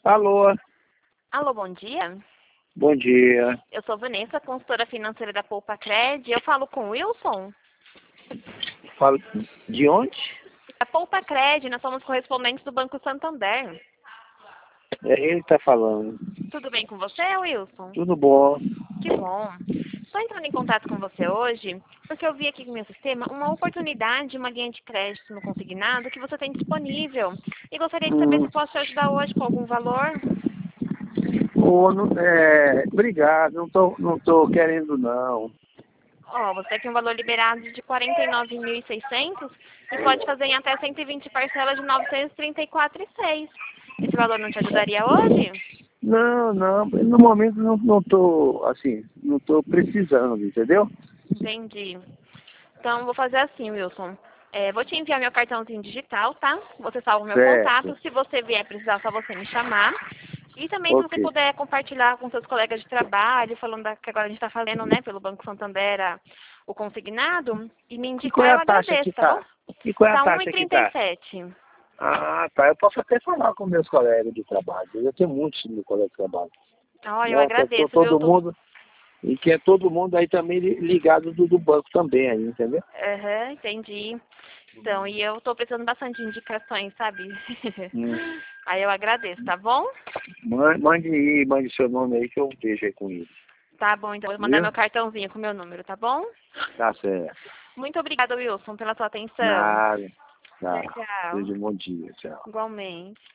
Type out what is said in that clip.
Alô, Alô, bom dia. bom dia. Eu sou Vanessa, consultora financeira da Poupa Cred. Eu falo com o Wilson. Fala de onde? Da Poupa Cred, nós somos correspondentes do Banco Santander. É ele que tá falando. Tudo bem com você, Wilson? Tudo bom? Que bom. Estou entrando em contato com você hoje porque eu vi aqui no meu sistema uma oportunidade, uma linha de crédito no consignado que você tem disponível. E gostaria de saber se posso te ajudar hoje com algum valor. Obrigado, não tô querendo não. Ó, você tem um valor liberado de 49.600 e pode fazer em até 120 parcelas de 934,6. Esse valor não te ajudaria hoje? Não, no momento não tô, assim, não tô precisando, entendeu? Entendi. Então, vou fazer assim, Wilson. Vou te enviar meu cartãozinho digital, tá? Você salva o meu contato. Certo, Se você vier precisar, é só você me chamar. E também, se você ok. puder compartilhar com seus colegas de trabalho, falando que agora a gente está falando, né, pelo Banco Santander, o consignado, e me E qual indicar, é eu a taxa agradeço, que tá bom? tá? E qual é a Tá taxa que tá? 1,37. Ah, tá, eu posso até falar com meus colegas de trabalho. Eu tenho muitos meus colegas de trabalho. Ó, eu Né? agradeço, Todo Wilson. mundo. E que é todo mundo aí também ligado do banco também aí, entendeu? Aham, entendi. Então, e eu tô precisando bastante de indicações, sabe? Hum. Aí eu agradeço, tá bom? Mande seu nome aí que eu vejo aí com ele. Tá bom, então eu vou mandar Viu? meu cartãozinho com o meu número, tá bom? Tá certo. Muito obrigada, Wilson, pela sua atenção. Nada. Tchau, Tá. tchau. Seja um bom dia. Tchau. Igualmente.